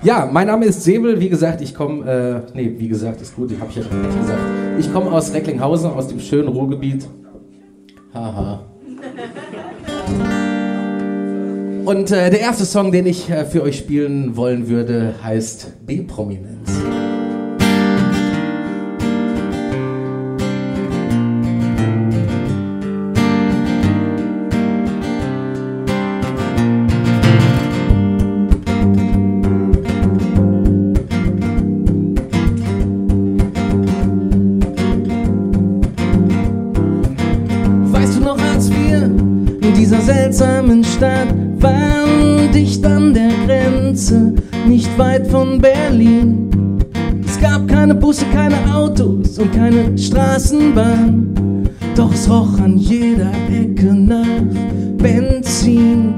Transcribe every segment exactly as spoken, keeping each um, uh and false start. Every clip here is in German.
Ja, mein Name ist Säbel. Wie gesagt, ich komme, äh, nee, wie gesagt, ist gut, den habe ich ja schon nicht gesagt. Ich komme aus Recklinghausen, aus dem schönen Ruhrgebiet. Haha. Und äh, der erste Song, den ich äh, für euch spielen wollen würde, heißt B-Prominenz. Weißt du noch, als wir in dieser seltsamen Stadt waren, dicht an der Grenze, nicht weit von Berlin. Es gab keine Busse, keine Autos und keine Straßenbahn, doch es roch an jeder Ecke nach Benzin.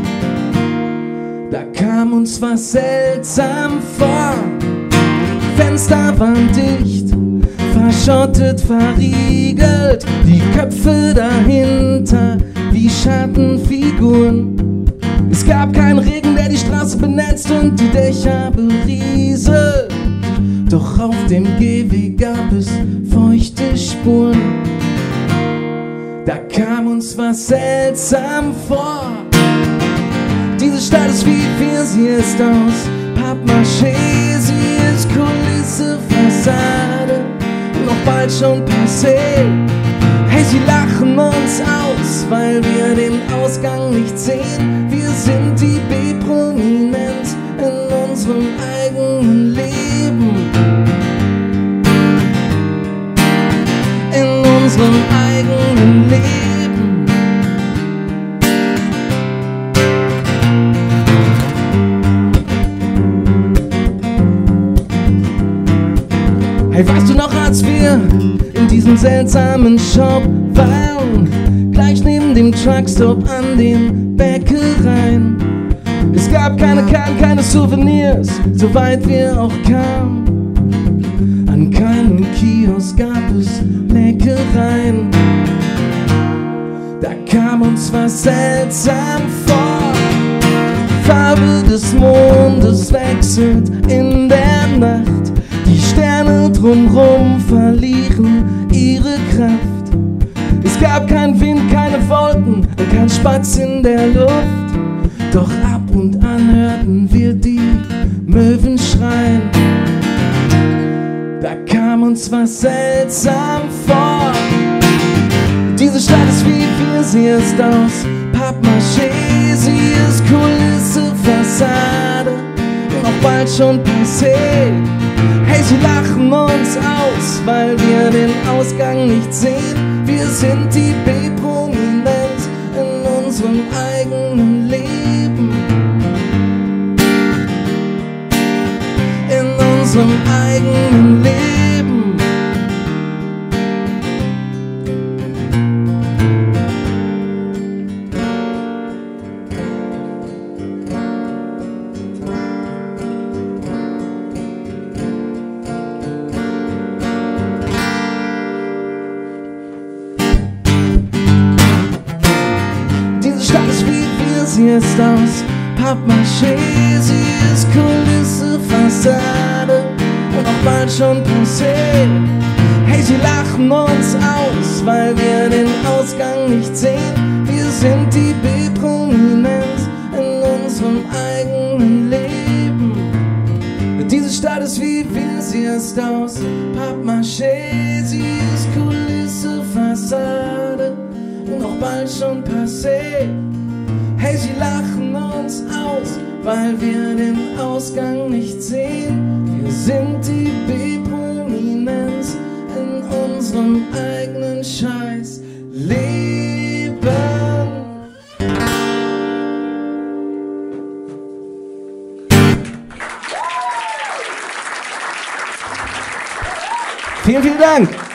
Da kam uns was seltsam vor, Fenster waren dicht, verschottet, verriegelt, die Köpfe dahinter wie Schattenfiguren. Es gab keinen Regen, der die Straße benetzt und die Dächer berieselt, doch auf dem Gehweg gab es feuchte Spuren. Da kam uns was seltsam vor. Diese Stadt ist wie wir, sie ist aus Pappmaché, sie ist Kulisse, Fassade, noch bald schon passé. Hey, sie lachen uns aus, weil wir den Ausgang nicht sehen. Wir sind die B-Prominenz in unserem eigenen Leben. In unserem eigenen Leben. Hey, weißt du noch, als wir in diesem seltsamen Shop waren, gleich neben dem Truckstop an den Bäckereien? Es gab keine Karten, keine Souvenirs, soweit wir auch kamen. An keinem Kiosk gab es Leckereien. Da kam uns was seltsam vor. Farbe des Mondes wechselt in der Nacht. Die Sterne drumrum verlieren ihre Kraft. Es gab keinen Wind, keine Wolken und kein Spatz in der Luft. Doch ab und an hörten wir die Möwen schreien. Da kam uns was seltsam vor. Diese Stadt ist wie wir, sie ist aus Pappmaché, sie ist Kulisse, Fassade, noch bald schon passé. Hey, sie lachen uns aus, weil wir den Ausgang nicht sehen. Wir sind die B-Prominenz in unserem eigenen Leben. In unserem eigenen Leben. Sie ist aus Pappmaché, sie ist Kulisse, Fassade und auch bald schon passé. Hey, sie lachen uns aus, weil wir den Ausgang nicht sehen. Wir sind die B-Prominenz in unserem eigenen Leben. Diese Stadt ist wie wir, sie ist aus Pappmaché, sie ist Kulisse, Fassade und auch bald schon passé. Hey, sie lachen uns aus, weil wir den Ausgang nicht sehen. Wir sind die B-Prominenz in unserem eigenen Scheiß Leben. Vielen, vielen Dank.